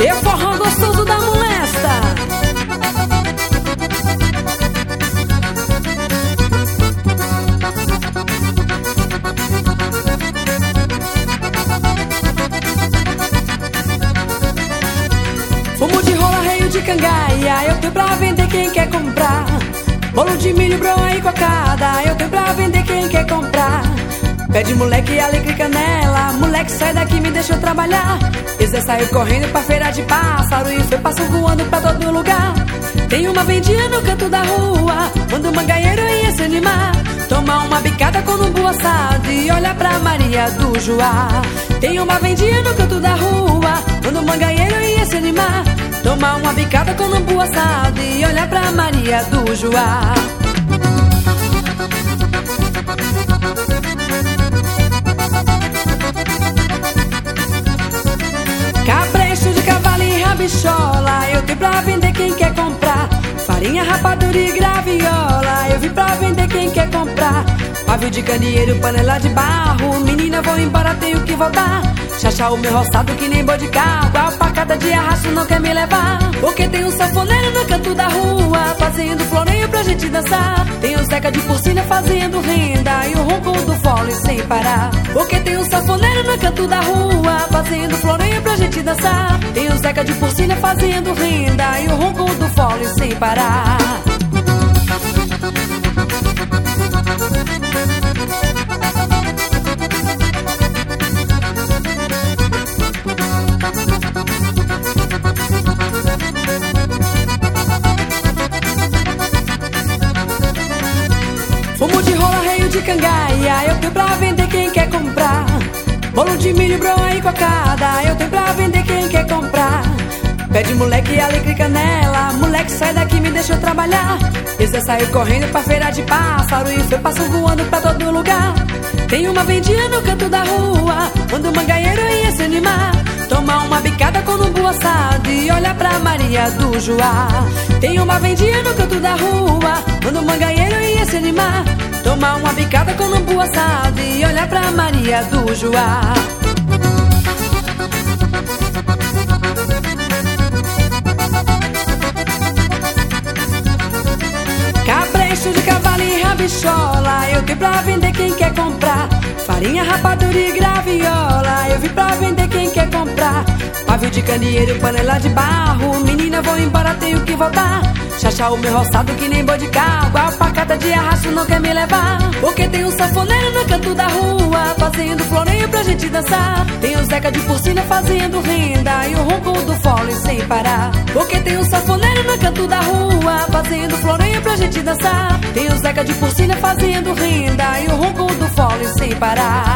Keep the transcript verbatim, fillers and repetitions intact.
E o forró gostoso da molesta. Fumo de rola, reio de cangaia, eu tenho pra vender quem quer comprar. Bolo de milho, broa e cocada, eu tenho pra vender quem quer comprar. Pede moleque, alecrim e canela, moleque sai daqui, me deixa eu trabalhar. Esse saiu correndo pra feira de pássaro e foi pássaro voando pra todo lugar. Tem uma vendinha no canto da rua, quando o mangaeiro ia se animar. Tomar uma bicada com umbu assado e olha pra Maria do Joá. Tem uma vendinha no canto da rua, quando o mangaeiro ia se animar. Tomar uma bicada com umbu assado e olha pra Maria do Joá. Cabresto de cavalo e rabichola, eu tenho pra vender quem quer comprar. Farinha, rapadura e graviola, eu vim pra vender quem quer comprar. Pavio de candeeiro, panela de barro, menina vou embora, tenho que voltar. Chachá o meu roçado que nem boi de carro, a facada de arrasto não quer me levar. Porque tem um sanfoneiro no canto da rua, fazendo floreio pra gente dançar. Tem o Zeca de porcina fazendo renda e o ronco do fole sem parar. Porque tem um sanfoneiro no canto da rua, fazendo floreio pra gente dançar. Tem o Zeca de porcina fazendo renda e o ronco do fole sem parar. Fumo de rola, reio de cangaia, eu tenho pra vender quem quer comprar. Bolo de milho, broa e cocada, eu tenho pra vender quem quer comprar. Pede moleque, alecrim e canela, moleque sai daqui, me deixa eu trabalhar. Esse saiu correndo pra feira de pássaro e foi pássaro voando pra todo lugar. Tem uma vendinha no canto da rua, quando o mangaeiro ia se animar. Tomar uma bicada com umbu assado e olha pra Maria do Joá. Tem uma vendinha no canto da rua, quando o mangaeiro ia se animar. Tomar uma bicada com umbu assado e olha pra Maria do Joá. Cabresto de cavalo e rabichola, eu tenho pra vender quem quer comprar. Farinha, rapadura e graviola, eu vim pra vender quem quer comprar. Pavio de candeeiro, panela de barro, menina vou embora, tenho que voltar. Chachá o meu roçado que nem boi de carro, a facada de arrasto não quer me levar. Porque tem um sanfoneiro no canto da rua, fazendo floreio pra gente dançar. Tem o Zeca de porcina fazendo renda e o ronco do fole sem parar. Porque tem um sanfoneiro no canto da rua, fazendo floreio pra gente dançar. Tem o Zeca de porcina fazendo renda e o ronco do fole sem parar.